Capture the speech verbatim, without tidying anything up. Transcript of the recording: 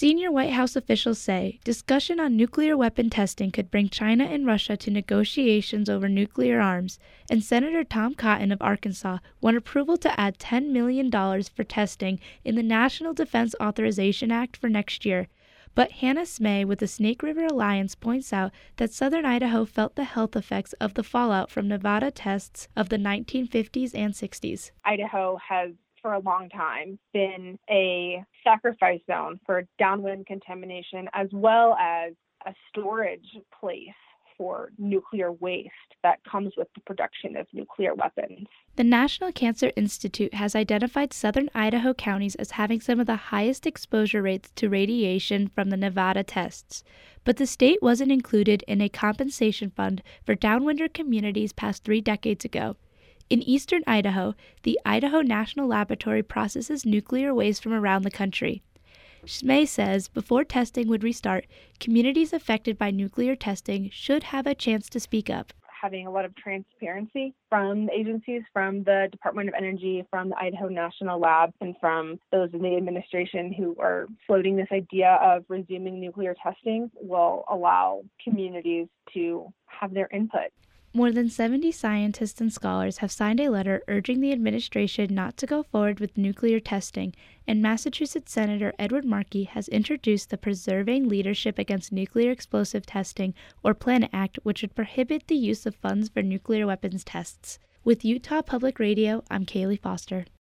Senior White House officials say discussion on nuclear weapon testing could bring China and Russia to negotiations over nuclear arms, and Senator Tom Cotton of Arkansas won approval to add ten million dollars for testing in the National Defense Authorization Act for next year. But Hannah Smay with the Snake River Alliance points out that southern Idaho felt the health effects of the fallout from Nevada tests of the nineteen fifties and sixties. Idaho has for a long time been a sacrifice zone for downwind contamination as well as a storage place for nuclear waste that comes with the production of nuclear weapons. The National Cancer Institute has identified southern Idaho counties as having some of the highest exposure rates to radiation from the Nevada tests, but the state wasn't included in a compensation fund for downwinder communities past three decades ago. In eastern Idaho, the Idaho National Laboratory processes nuclear waste from around the country. Smay says before testing would restart, communities affected by nuclear testing should have a chance to speak up. Having a lot of transparency from the agencies, from the Department of Energy, from the Idaho National Lab, and from those in the administration who are floating this idea of resuming nuclear testing will allow communities to have their input. More than seventy scientists and scholars have signed a letter urging the administration not to go forward with nuclear testing, and Massachusetts Senator Edward Markey has introduced the Preserving Leadership Against Nuclear Explosive Testing, or PLANET Act, which would prohibit the use of funds for nuclear weapons tests. With Utah Public Radio, I'm Kaylee Foster.